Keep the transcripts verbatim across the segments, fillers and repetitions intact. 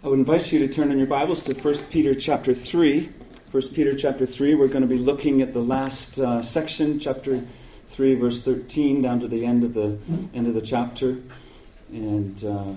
would invite you to turn in your Bibles to First Peter chapter three. First Peter chapter three, we're going to be looking at the last uh, section, chapter three, verse thirteen, down to the end of the end of the chapter. And uh,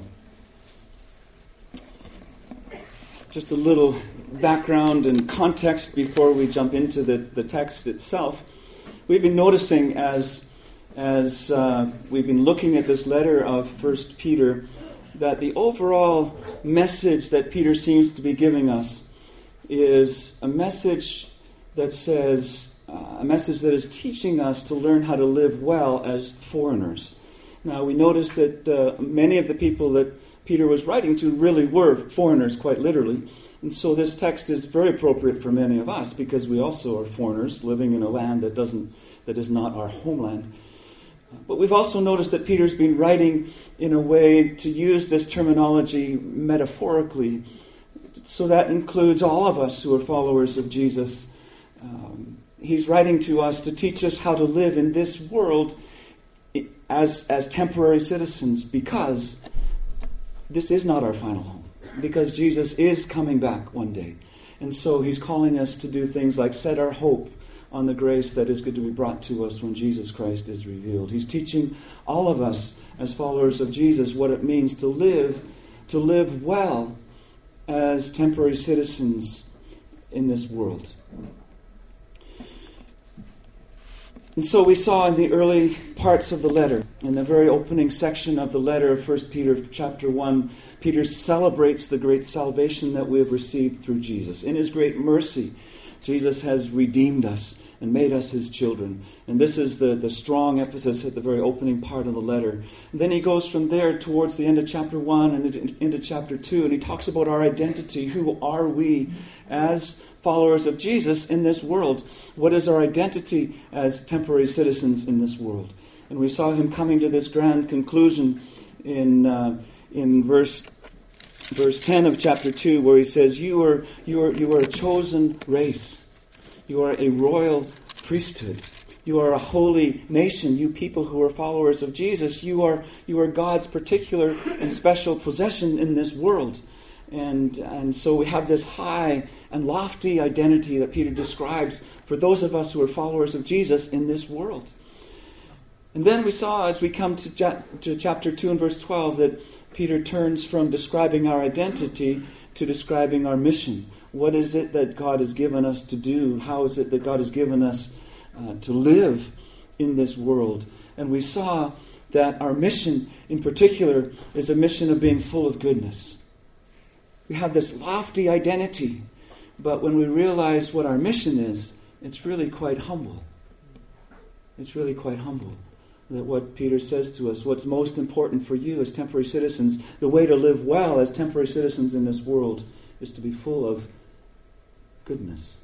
just a little background and context before we jump into the, the text itself. We've been noticing as as uh, we've been looking at this letter of First Peter that the overall message that Peter seems to be giving us is a message that says, uh, a message that is teaching us to learn how to live well as foreigners. Now, we notice that uh, many of the people that Peter was writing to really were foreigners, quite literally. And so this text is very appropriate for many of us because we also are foreigners living in a land that doesn't, that is not our homeland. But we've also noticed that Peter's been writing in a way to use this terminology metaphorically. So that includes all of us who are followers of Jesus. Um, he's writing to us to teach us how to live in this world as, as temporary citizens, because this is not our final home. Because Jesus is coming back one day. And so he's calling us to do things like set our hope on the grace that is going to be brought to us when Jesus Christ is revealed. He's teaching all of us as followers of Jesus what it means to live, to live well as temporary citizens in this world. And so we saw in the early parts of the letter, in the very opening section of the letter of First Peter chapter one, Peter celebrates the great salvation that we have received through Jesus. In his great mercy, Jesus has redeemed us and made us his children. And this is the, the strong emphasis at the very opening part of the letter. And then he goes from there towards the end of chapter one and into chapter two, and he talks about our identity. Who are we as followers of Jesus in this world? What is our identity as temporary citizens in this world? And we saw him coming to this grand conclusion in uh, in verse verse ten of chapter two, where he says, "You are you are you are a chosen race. You are a royal priesthood. You are a holy nation. You people who are followers of Jesus, you are you are God's particular and special possession in this world." And and so we have this high and lofty identity that Peter describes for those of us who are followers of Jesus in this world. And then we saw, as we come to, ja- to chapter two and verse twelve, that Peter turns from describing our identity to describing our mission. What is it that God has given us to do? How is it that God has given us uh, to live in this world? And we saw that our mission in particular is a mission of being full of goodness. We have this lofty identity, but when we realize what our mission is, it's really quite humble. It's really quite humble. That what Peter says to us, what's most important for you as temporary citizens, the way to live well as temporary citizens in this world is to be full of goodness.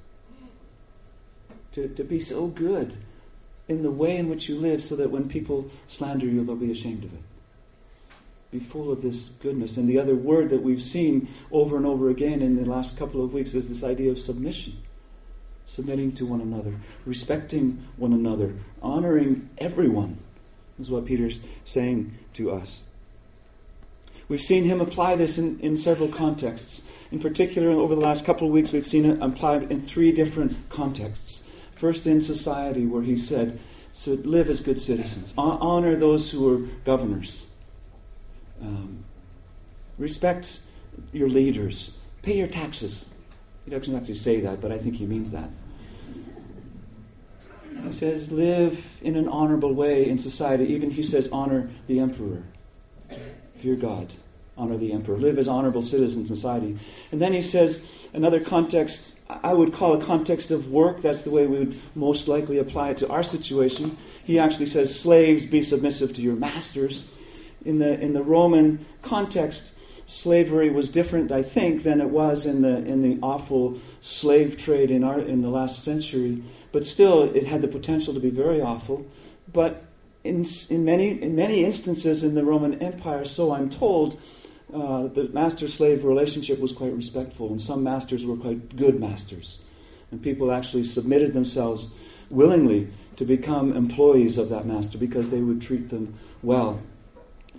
To, to be so good in the way in which you live so that when people slander you, they'll be ashamed of it. Be full of this goodness. And the other word that we've seen over and over again in the last couple of weeks is this idea of submission. Submitting to one another, respecting one another, honoring everyone is what Peter's saying to us. We've seen him apply this in, in several contexts. In particular, over the last couple of weeks, we've seen it applied in three different contexts. First, in society, where he said, so live as good citizens. Honor those who are governors. Um, respect your leaders. Pay your taxes. He doesn't actually say that, but I think he means that. He says, live in an honorable way in society. Even he says, honor the emperor. Fear God. Honor the emperor. Live as honorable citizens in society. And then he says, another context, I would call a context of work. That's the way we would most likely apply it to our situation. He actually says, slaves, be submissive to your masters. In the in the Roman context, slavery was different, I think, than it was in the in the awful slave trade in our in the last century. But still, it had the potential to be very awful. But in in many in many instances in the Roman Empire, so I'm told, uh, the master-slave relationship was quite respectful, and some masters were quite good masters, and people actually submitted themselves willingly to become employees of that master because they would treat them well.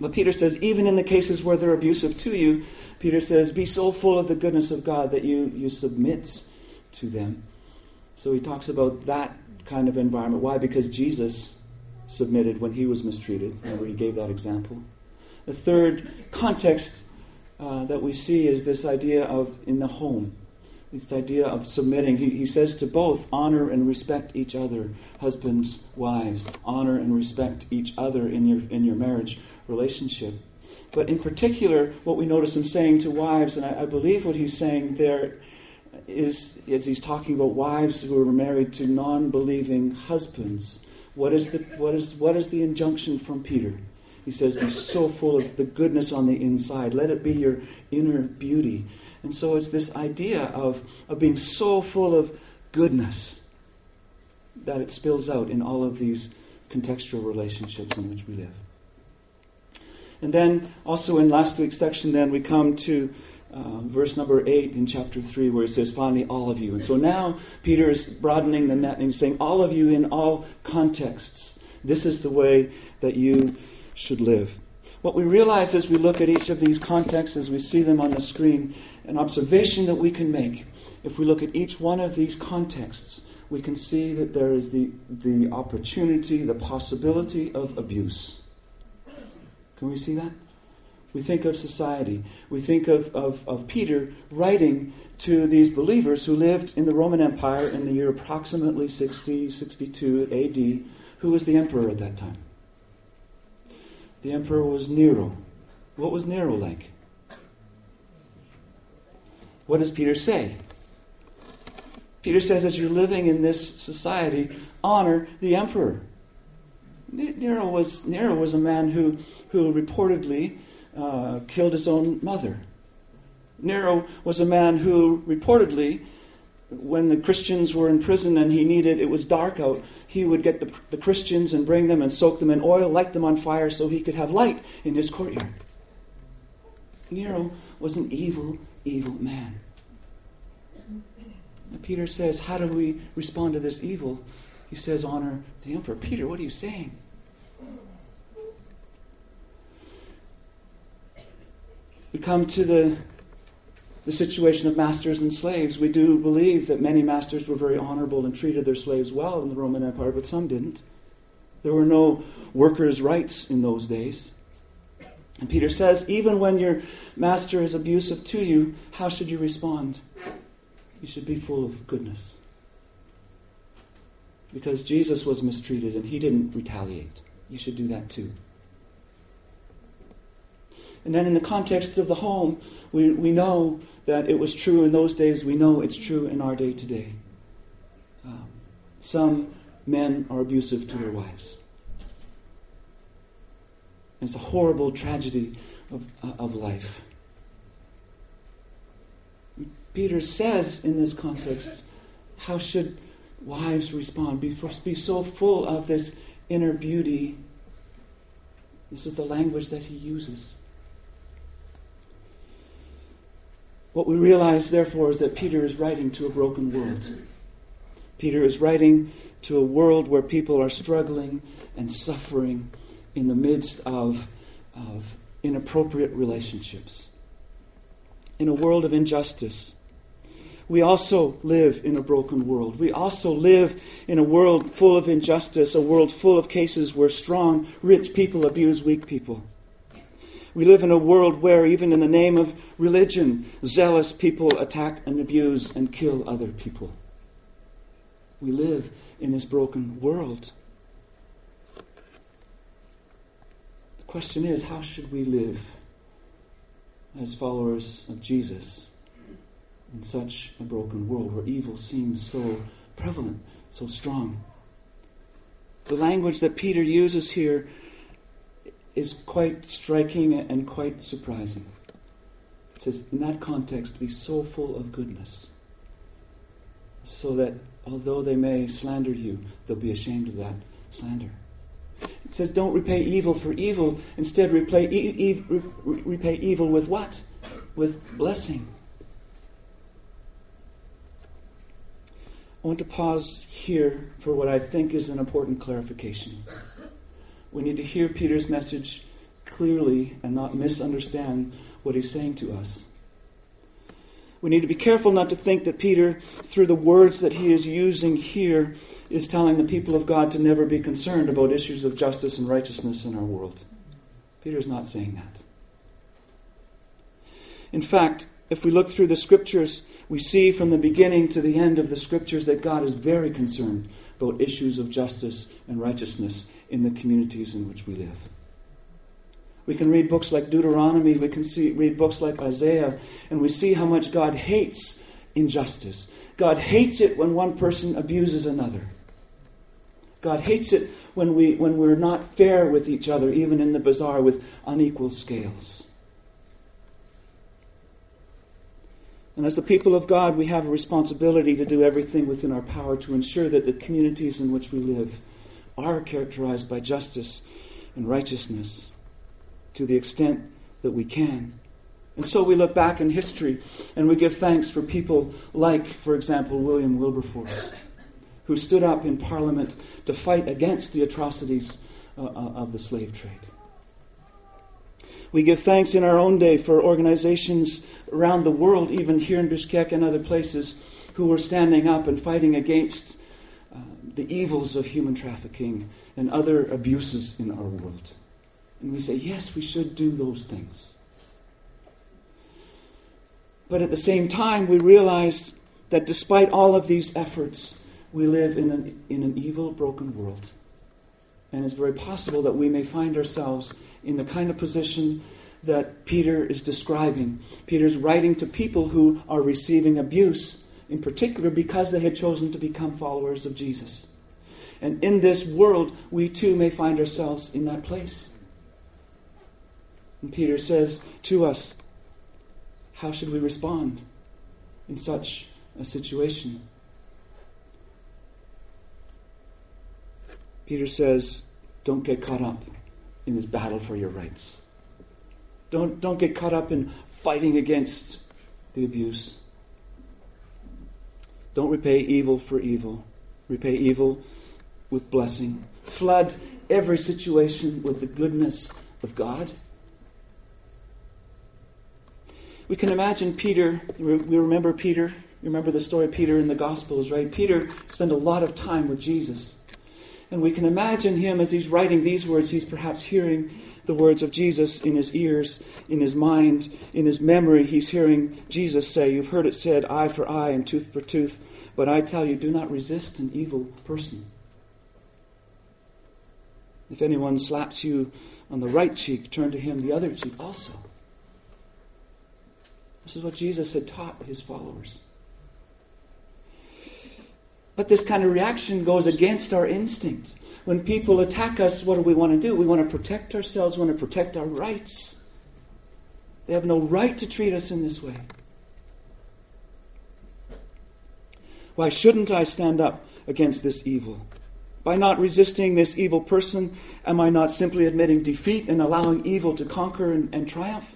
But Peter says, even in the cases where they're abusive to you, Peter says, be so full of the goodness of God that you, you submit to them. So he talks about that kind of environment. Why? Because Jesus submitted when he was mistreated. Remember, he gave that example. The third context uh, that we see is this idea of in the home. This idea of submitting. He, he says to both, honor and respect each other. Husbands, wives, honor and respect each other in your in your marriage relationship. But in particular, what we notice him saying to wives, and I, I believe what he's saying there is, is he's talking about wives who are married to non-believing husbands. What is the what is what is the injunction from Peter? He says, be so full of the goodness on the inside. Let it be your inner beauty. And so it's this idea of, of being so full of goodness that it spills out in all of these contextual relationships in which we live. And then also in last week's section then we come to uh, verse number eight in chapter three where it says, finally all of you. And so now Peter is broadening the net and he's saying, all of you in all contexts. This is the way that you should live. What we realize as we look at each of these contexts, as we see them on the screen, an observation that we can make, if we look at each one of these contexts, we can see that there is the, the opportunity, the possibility of abuse. Can we see that? We think of society. We think of, of, of Peter writing to these believers who lived in the Roman Empire in the year approximately sixty, sixty-two A D. Who was the emperor at that time? The emperor was Nero. What was Nero like? What does Peter say? Peter says, as you're living in this society, honor the emperor. Nero was Nero was a man who, who reportedly uh, killed his own mother. Nero was a man who reportedly, when the Christians were in prison and he needed, it was dark out, he would get the, the Christians and bring them and soak them in oil, light them on fire so he could have light in his courtyard. Nero was an evil, evil man. And Peter says, how do we respond to this evil? He says, honor the emperor. Peter, what are you saying? We come to the The situation of masters and slaves. We do believe that many masters were very honorable and treated their slaves well in the Roman Empire, but some didn't. There were no workers' rights in those days. And Peter says, even when your master is abusive to you, how should you respond? You should be full of goodness. Because Jesus was mistreated and he didn't retaliate. You should do that too. And then in the context of the home, we, we know that it was true in those days. We know it's true in our day today. Um, some men are abusive to their wives. And it's a horrible tragedy of, uh, of life. Peter says in this context, how should wives respond? Be, be so full of this inner beauty. This is the language that he uses. What we realize, therefore, is that Peter is writing to a broken world. Peter is writing to a world where people are struggling and suffering in the midst of, of inappropriate relationships. In a world of injustice. We also live in a broken world. We also live in a world full of injustice, a world full of cases where strong, rich people abuse weak people. We live in a world where, even in the name of religion, zealous people attack and abuse and kill other people. We live in this broken world. The question is, how should we live as followers of Jesus in such a broken world where evil seems so prevalent, so strong? The language that Peter uses here is quite striking and quite surprising. It says, in that context, be so full of goodness, so that although they may slander you, they'll be ashamed of that slander. It says, don't repay evil for evil. Instead, repay, e- e- re- repay evil with what? With blessing. I want to pause here for what I think is an important clarification. We need to hear Peter's message clearly and not misunderstand what he's saying to us. We need to be careful not to think that Peter, through the words that he is using here, is telling the people of God to never be concerned about issues of justice and righteousness in our world. Peter's not saying that. In fact, if we look through the Scriptures, we see from the beginning to the end of the Scriptures that God is very concerned about issues of justice and righteousness in the communities in which we live. We can read books like Deuteronomy, we can see, read books like Isaiah, and we see how much God hates injustice. God hates it when one person abuses another. God hates it when, we, when we're not fair with each other, even in the bazaar with unequal scales. And as the people of God, we have a responsibility to do everything within our power to ensure that the communities in which we live are characterized by justice and righteousness to the extent that we can. And so we look back in history and we give thanks for people like, for example, William Wilberforce, who stood up in Parliament to fight against the atrocities uh, of the slave trade. We give thanks in our own day for organizations around the world, even here in Bishkek and other places, who are standing up and fighting against uh, the evils of human trafficking and other abuses in our world. And we say, yes, we should do those things. But at the same time, we realize that despite all of these efforts, we live in an, in an evil, broken world. And it's very possible that we may find ourselves in the kind of position that Peter is describing. Peter's writing to people who are receiving abuse, in particular because they had chosen to become followers of Jesus. And in this world, we too may find ourselves in that place. And Peter says to us, how should we respond in such a situation? Peter says, don't get caught up in this battle for your rights. Don't, don't get caught up in fighting against the abuse. Don't repay evil for evil. Repay evil with blessing. Flood every situation with the goodness of God. We can imagine Peter, we remember Peter, you remember the story of Peter in the Gospels, right? Peter spent a lot of time with Jesus. And we can imagine him as he's writing these words, he's perhaps hearing the words of Jesus in his ears, in his mind, in his memory. He's hearing Jesus say, you've heard it said, eye for eye and tooth for tooth. But I tell you, do not resist an evil person. If anyone slaps you on the right cheek, turn to him the other cheek also. This is what Jesus had taught his followers. But this kind of reaction goes against our instinct. When people attack us, what do we want to do? We want to protect ourselves, we want to protect our rights. They have no right to treat us in this way. Why shouldn't I stand up against this evil? By not resisting this evil person, am I not simply admitting defeat and allowing evil to conquer and, and triumph?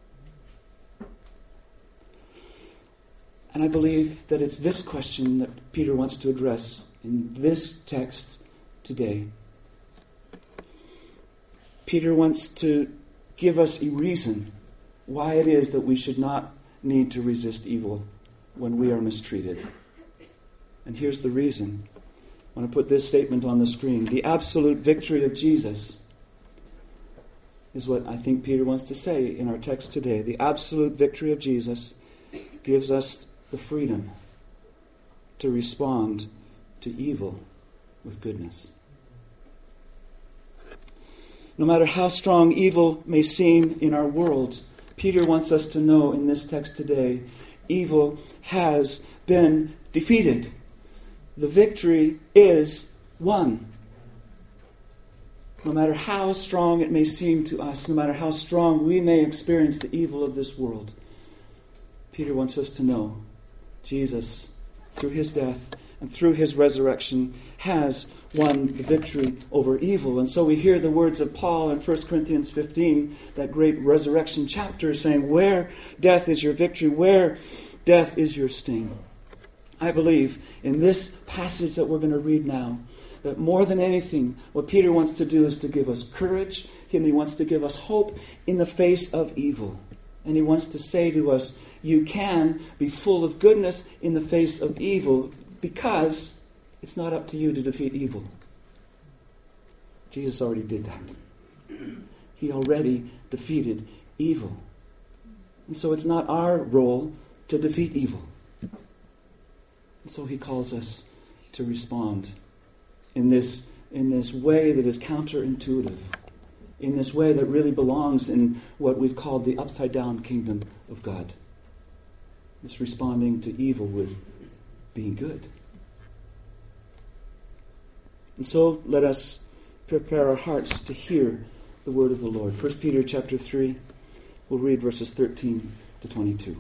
And I believe that it's this question that Peter wants to address in this text today. Peter wants to give us a reason why it is that we should not need to resist evil when we are mistreated. And here's the reason. I want to put this statement on the screen. The absolute victory of Jesus is what I think Peter wants to say in our text today. The absolute victory of Jesus gives us the freedom to respond to evil with goodness. No matter how strong evil may seem in our world, Peter wants us to know in this text today, evil has been defeated. The victory is won. No matter how strong it may seem to us, no matter how strong we may experience the evil of this world, Peter wants us to know Jesus, through his death and through his resurrection, has won the victory over evil. And so we hear the words of Paul in First Corinthians fifteen, that great resurrection chapter, saying, where death is your victory, where death is your sting. I believe in this passage that we're going to read now that more than anything, what Peter wants to do is to give us courage, and he wants to give us hope in the face of evil. And he wants to say to us, you can be full of goodness in the face of evil, because it's not up to you to defeat evil. Jesus already did that. He already defeated evil. And so it's not our role to defeat evil. And so he calls us to respond in this, in this way that is counterintuitive, in this way that really belongs in what we've called the upside-down kingdom of God. It's responding to evil with being good. And so let us prepare our hearts to hear the word of the Lord. First Peter chapter three, we'll read verses thirteen to twenty-two.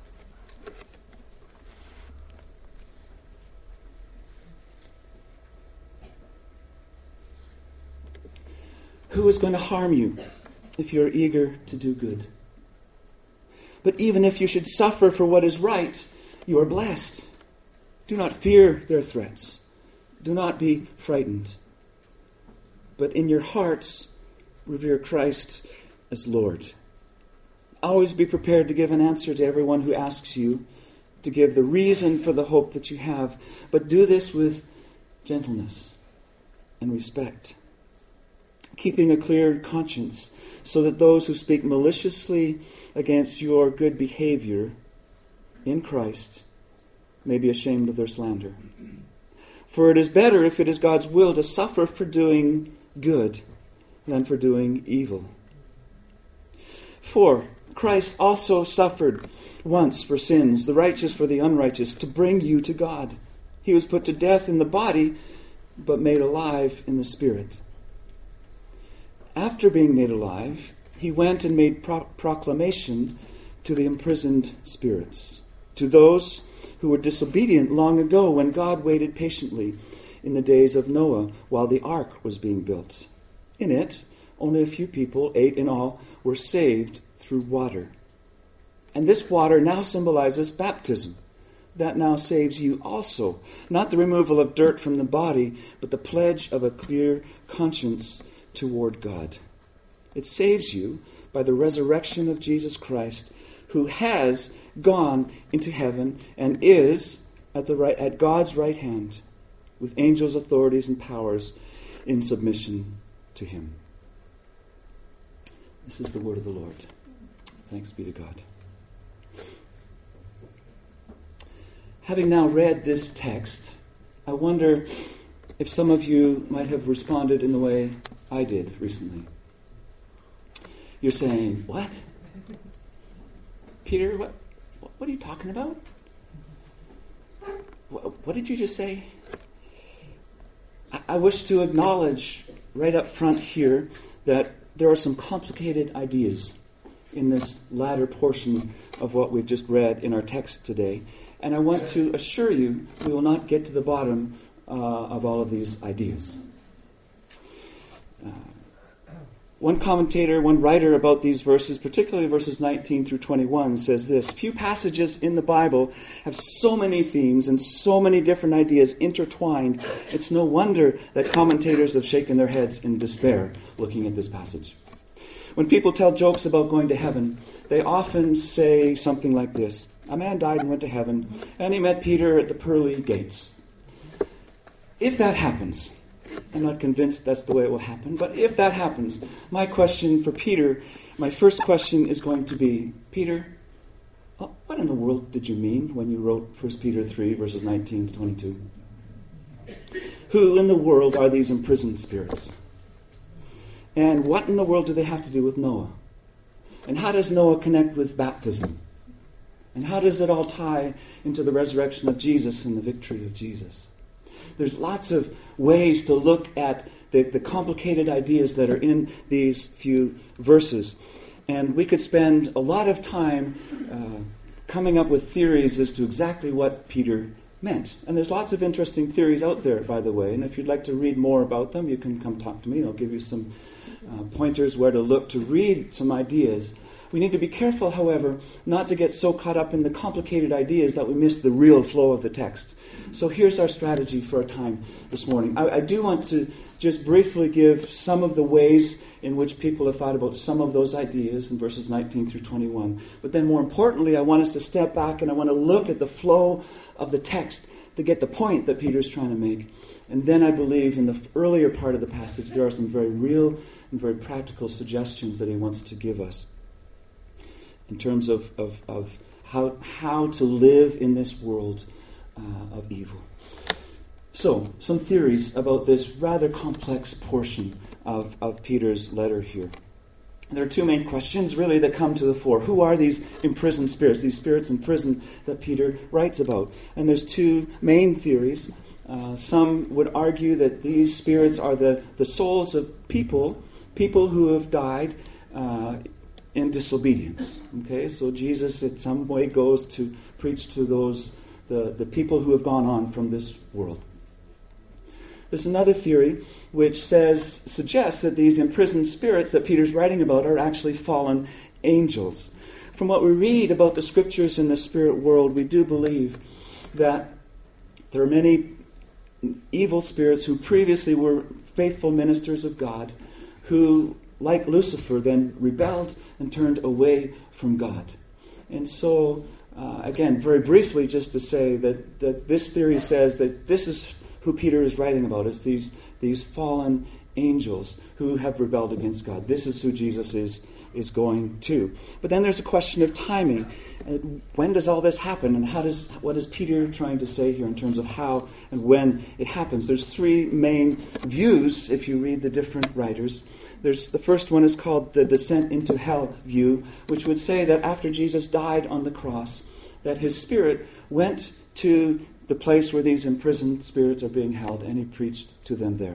Who is going to harm you if you are eager to do good? But even if you should suffer for what is right, you are blessed. Do not fear their threats. Do not be frightened. But in your hearts, revere Christ as Lord. Always be prepared to give an answer to everyone who asks you, to give the reason for the hope that you have. But do this with gentleness and respect, keeping a clear conscience, so that those who speak maliciously against your good behavior in Christ may be ashamed of their slander. For it is better, if it is God's will, to suffer for doing good than for doing evil. For Christ also suffered once for sins, the righteous for the unrighteous, to bring you to God. He was put to death in the body, but made alive in the spirit. After being made alive, he went and made pro- proclamation to the imprisoned spirits, to those who were disobedient long ago when God waited patiently in the days of Noah while the ark was being built. In it, only a few people, eight in all, were saved through water. And this water now symbolizes baptism. That now saves you also. Not the removal of dirt from the body, but the pledge of a clear conscience toward God. It saves you by the resurrection of Jesus Christ, who has gone into heaven and is at the right at God's right hand, with angels, authorities, and powers in submission to him. This is the word of the Lord. Thanks be to God. Having now read this text, I wonder if some of you might have responded in the way I did recently. You're saying, what? Peter, what, what are you talking about? What, what did you just say? I, I wish to acknowledge right up front here that there are some complicated ideas in this latter portion of what we've just read in our text today. And I want to assure you we will not get to the bottom uh, of all of these ideas. Uh, one commentator, one writer about these verses, particularly verses nineteen through twenty-one, says this: few passages in the Bible have so many themes and so many different ideas intertwined. It's no wonder that commentators have shaken their heads in despair looking at this passage. When people tell jokes about going to heaven, they often say something like this: a man died and went to heaven, and he met Peter at the pearly gates. If that happens, I'm not convinced that's the way it will happen, but if that happens, my question for Peter, my first question is going to be, Peter, what in the world did you mean when you wrote First Peter three, verses nineteen to twenty-two? Who in the world are these imprisoned spirits? And what in the world do they have to do with Noah? And how does Noah connect with baptism? And how does it all tie into the resurrection of Jesus and the victory of Jesus? There's lots of ways to look at the, the complicated ideas that are in these few verses. And we could spend a lot of time uh, coming up with theories as to exactly what Peter meant. And there's lots of interesting theories out there, by the way. And if you'd like to read more about them, you can come talk to me. I'll give you some uh, pointers where to look to read some ideas. We need to be careful, however, not to get so caught up in the complicated ideas that we miss the real flow of the text. So here's our strategy for our time this morning. I, I do want to just briefly give some of the ways in which people have thought about some of those ideas in verses nineteen through twenty-one. But then more importantly, I want us to step back and I want to look at the flow of the text to get the point that Peter's trying to make. And then I believe in the earlier part of the passage there are some very real and very practical suggestions that he wants to give us in terms of, of, of how, how to live in this world uh, of evil. So, some theories about this rather complex portion of, of Peter's letter here. There are two main questions, really, that come to the fore. Who are these imprisoned spirits, these spirits in prison that Peter writes about? And there's two main theories. Uh, some would argue that these spirits are the, the souls of people, people who have died uh, in disobedience. Okay, so Jesus in some way goes to preach to those, the, the people who have gone on from this world. There's another theory which says, suggests that these imprisoned spirits that Peter's writing about are actually fallen angels. From what we read about the scriptures in the spirit world, we do believe that there are many evil spirits who previously were faithful ministers of God, who, like Lucifer, then rebelled and turned away from God. And so, uh, again, very briefly, just to say that, that this theory says that this is who Peter is writing about. It's these, these fallen angels who have rebelled against God. This is who Jesus is, is going to. But then there's a question of timing. Uh, when does all this happen? And how does what is Peter trying to say here in terms of how and when it happens? There's three main views if you read the different writers. There's the first one is called the descent into hell view, which would say that after Jesus died on the cross, that his spirit went to the place where these imprisoned spirits are being held, and he preached to them there.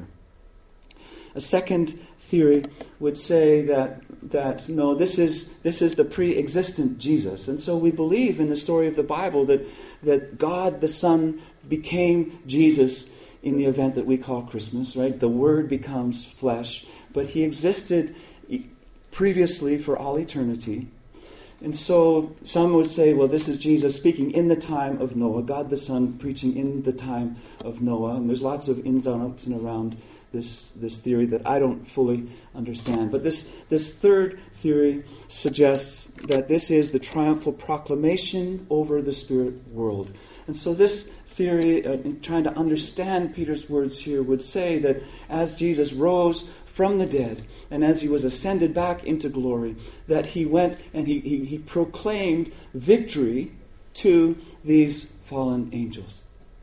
A second theory would say that that no, this is this is the pre-existent Jesus, and so we believe in the story of the Bible that that God the Son became Jesus in the event that we call Christmas. Right, the Word becomes flesh, but he existed previously for all eternity. And so some would say, well, this is Jesus speaking in the time of Noah, God the Son preaching in the time of Noah. And there's lots of ins and outs and around this, this theory that I don't fully understand. But this, this third theory suggests that this is the triumphal proclamation over the spirit world. And so this theory, uh, in trying to understand Peter's words here, would say that as Jesus rose from the dead, and as he was ascended back into glory, that he went and he, he, he proclaimed victory to these fallen angels.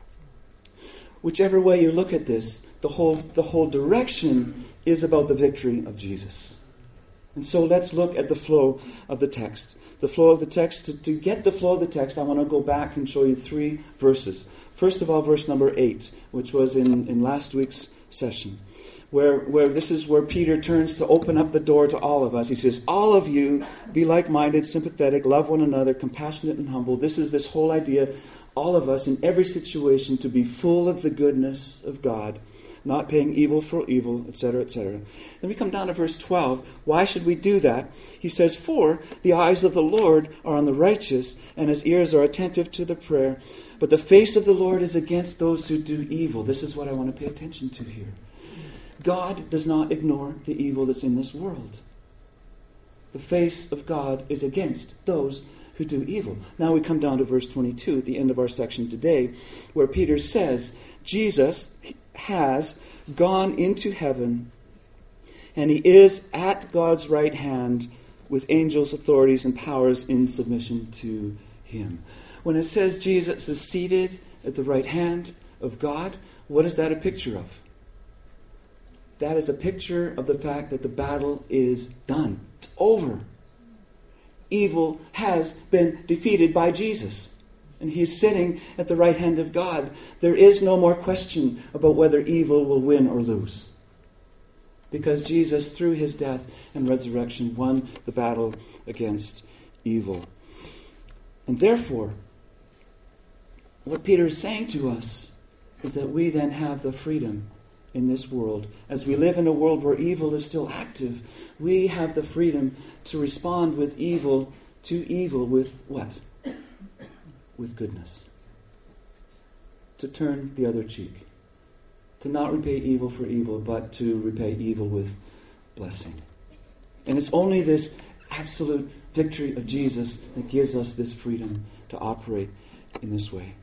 Whichever way you look at this, the whole, the whole direction is about the victory of Jesus. And so let's look at the flow of the text. The flow of the text, to, to get the flow of the text, I want to go back and show you three verses. First of all, verse number eight, which was in, in last week's session. Where, where this is where Peter turns to open up the door to all of us. He says, all of you be like-minded, sympathetic, love one another, compassionate and humble. This is this whole idea, all of us in every situation to be full of the goodness of God, not paying evil for evil, et cetera, et cetera. Then we come down to verse twelve. Why should we do that? He says, for the eyes of the Lord are on the righteous, and his ears are attentive to the prayer. But the face of the Lord is against those who do evil. This is what I want to pay attention to here. God does not ignore the evil that's in this world. The face of God is against those who do evil. Now we come down to verse twenty-two at the end of our section today, where Peter says, Jesus has gone into heaven, and he is at God's right hand with angels, authorities, and powers in submission to him. When it says Jesus is seated at the right hand of God, what is that a picture of? That is a picture of the fact that the battle is done. It's over. Evil has been defeated by Jesus. And he is sitting at the right hand of God. There is no more question about whether evil will win or lose. Because Jesus, through his death and resurrection, won the battle against evil. And therefore, what Peter is saying to us is that we then have the freedom in this world, as we live in a world where evil is still active, we have the freedom to respond with evil to evil with what? With goodness. To turn the other cheek. To not repay evil for evil, but to repay evil with blessing. And it's only this absolute victory of Jesus that gives us this freedom to operate in this way.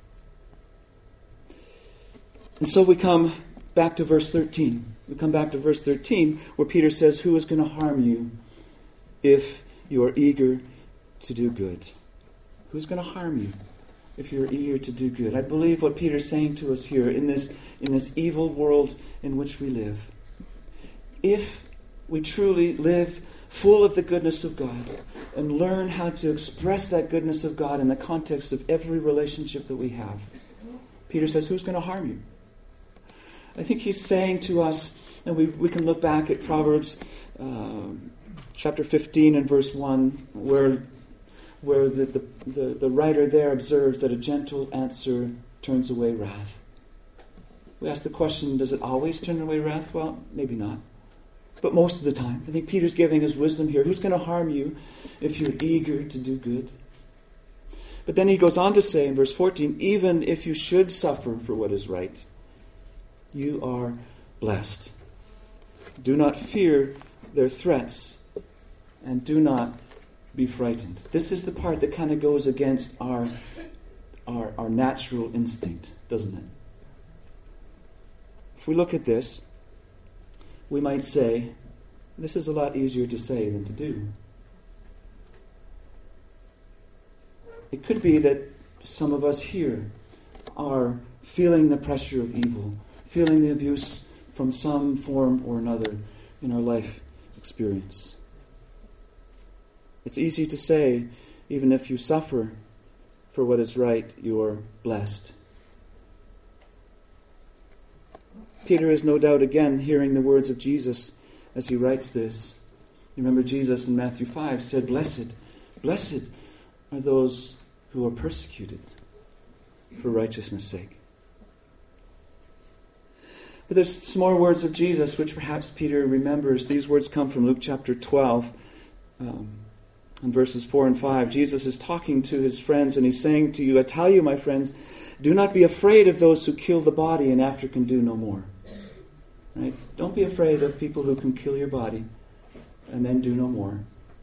And so we come back to verse thirteen. We come back to verse thirteen where Peter says, who is going to harm you if you are eager to do good? Who's going to harm you if you're eager to do good? I believe what Peter's saying to us here in this, in this evil world in which we live. If we truly live full of the goodness of God and learn how to express that goodness of God in the context of every relationship that we have, Peter says, who's going to harm you? I think he's saying to us, and we, we can look back at Proverbs uh, chapter fifteen and verse one, where where the, the, the, the writer there observes that a gentle answer turns away wrath. We ask the question, does it always turn away wrath? Well, maybe not. But most of the time. I think Peter's giving us wisdom here. Who's going to harm you if you're eager to do good? But then he goes on to say in verse fourteen, even if you should suffer for what is right, you are blessed. Do not fear their threats, and do not be frightened. This is the part that kind of goes against our, our, our natural instinct, doesn't it? If we look at this, we might say, this is a lot easier to say than to do. It could be that some of us here are feeling the pressure of evil, feeling the abuse from some form or another in our life experience. It's easy to say, even if you suffer for what is right, you're blessed. Peter is no doubt again hearing the words of Jesus as he writes this. You remember Jesus in Matthew five said, Blessed, blessed are those who are persecuted for righteousness' sake. But there's some more words of Jesus which perhaps Peter remembers. These words come from Luke chapter twelve, um, in verses four and five. Jesus is talking to his friends and he's saying to you, I tell you, my friends, do not be afraid of those who kill the body and after can do no more. Right? Don't be afraid of people who can kill your body and then do no more.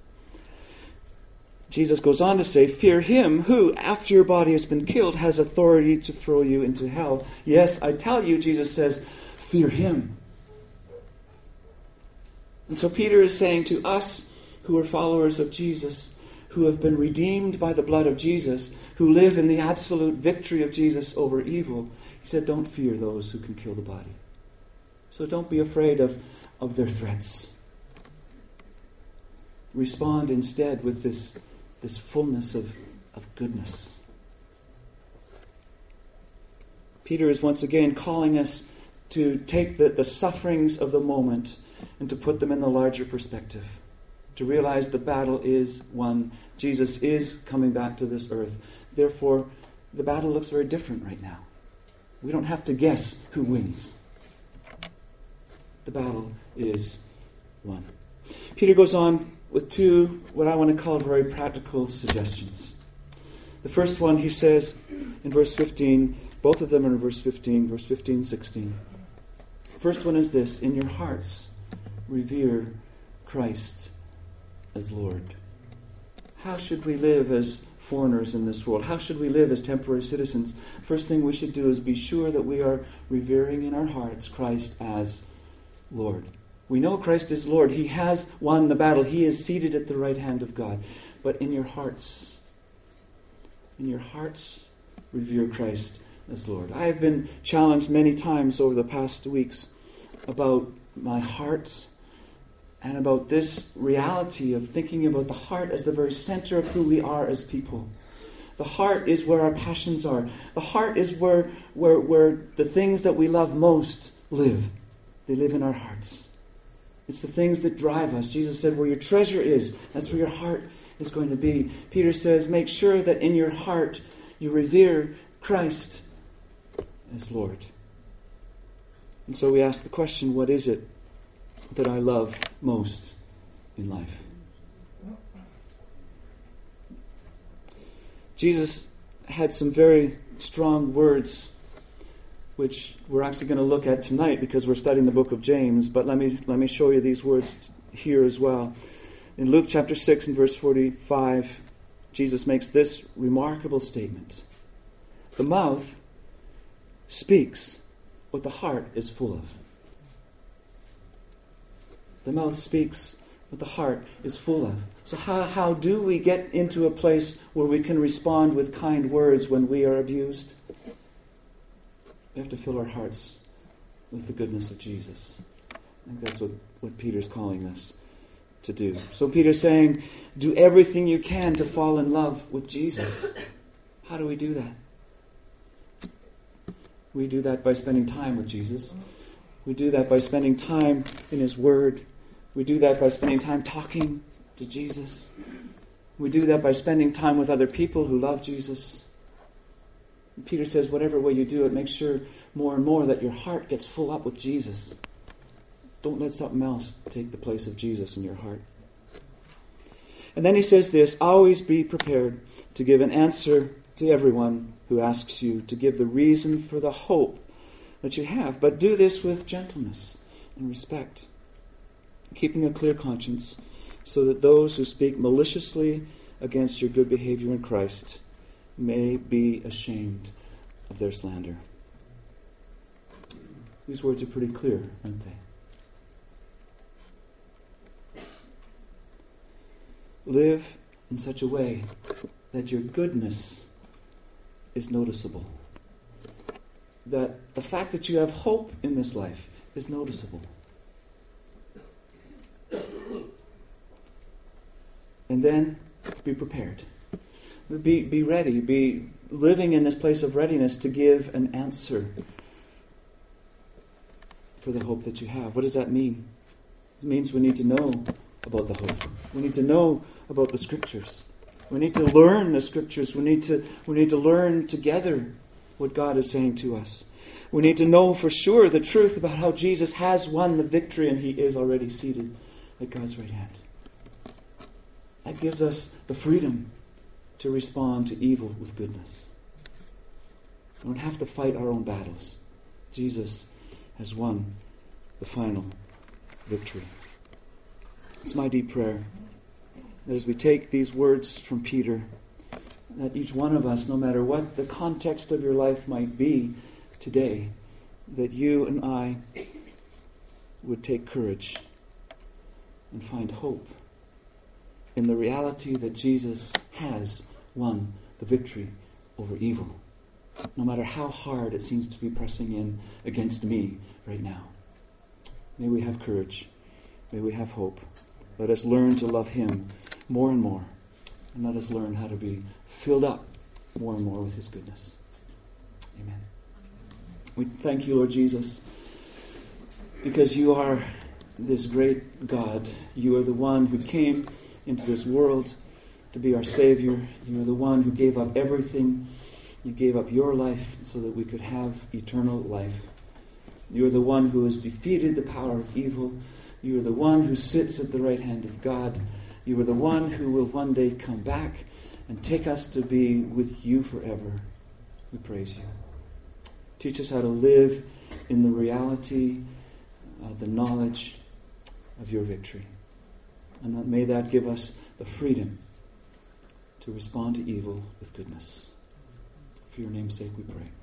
Jesus goes on to say, fear him who, after your body has been killed, has authority to throw you into hell. Yes, I tell you, Jesus says, fear him. And so Peter is saying to us who are followers of Jesus, who have been redeemed by the blood of Jesus, who live in the absolute victory of Jesus over evil, he said, don't fear those who can kill the body. So don't be afraid of, of their threats. Respond instead with this, this fullness of, of goodness. Peter is once again calling us to take the, the sufferings of the moment and to put them in the larger perspective. To realize the battle is won. Jesus is coming back to this earth. Therefore, the battle looks very different right now. We don't have to guess who wins. The battle is won. Peter goes on with two, what I want to call very practical suggestions. The first one, he says in verse fifteen, both of them are in verse fifteen, verse fifteen, sixteen. First one is this, in your hearts, revere Christ as Lord. How should we live as foreigners in this world? How should we live as temporary citizens? First thing we should do is be sure that we are revering in our hearts Christ as Lord. We know Christ is Lord. He has won the battle. He is seated at the right hand of God. But in your hearts, in your hearts, revere Christ as Lord. I have been challenged many times over the past weeks about my heart and about this reality of thinking about the heart as the very center of who we are as people. The heart is where our passions are. The heart is where, where, where the things that we love most live. They live in our hearts. It's the things that drive us. Jesus said, where your treasure is, that's where your heart is going to be. Peter says, make sure that in your heart you revere Christ as Lord. And so we ask the question, what is it that I love most in life? Jesus had some very strong words, which we're actually going to look at tonight because we're studying the book of James, but let me let me show you these words here as well. In Luke chapter six and verse forty-five, Jesus makes this remarkable statement. The mouth speaks what the heart is full of. The mouth speaks what the heart is full of. So how, how do we get into a place where we can respond with kind words when we are abused? We have to fill our hearts with the goodness of Jesus. I think that's what, what Peter's calling us to do. So Peter's saying, do everything you can to fall in love with Jesus. How do we do that? We do that by spending time with Jesus. We do that by spending time in His Word. We do that by spending time talking to Jesus. We do that by spending time with other people who love Jesus. And Peter says, whatever way you do it, make sure more and more that your heart gets full up with Jesus. Don't let something else take the place of Jesus in your heart. And then he says this, always be prepared to give an answer to everyone who asks you, to give the reason for the hope that you have. But do this with gentleness and respect, keeping a clear conscience, so that those who speak maliciously against your good behavior in Christ may be ashamed of their slander. These words are pretty clear, aren't they? Live in such a way that your goodness is noticeable. That the fact that you have hope in this life is noticeable. And then be prepared. Be, be ready. Be living in this place of readiness to give an answer for the hope that you have. What does that mean? It means we need to know about the hope. We need to know about the Scriptures. We need to learn the Scriptures. We need to, we need to learn together what God is saying to us. We need to know for sure the truth about how Jesus has won the victory and He is already seated at God's right hand. That gives us the freedom to respond to evil with goodness. We don't have to fight our own battles. Jesus has won the final victory. It's my deep prayer that as we take these words from Peter, that each one of us, no matter what the context of your life might be today, that you and I would take courage and find hope in the reality that Jesus has won the victory over evil, no matter how hard it seems to be pressing in against me right now. May we have courage. May we have hope. Let us learn to love Him more and more. And let us learn how to be filled up more and more with His goodness. Amen. We thank you, Lord Jesus, because you are this great God. You are the one who came into this world to be our Savior. You are the one who gave up everything. You gave up your life so that we could have eternal life. You are the one who has defeated the power of evil. You are the one who sits at the right hand of God. You are the one who will one day come back and take us to be with you forever. We praise you. Teach us how to live in the reality, uh, the knowledge of your victory. And may that give us the freedom to respond to evil with goodness. For your name's sake we pray.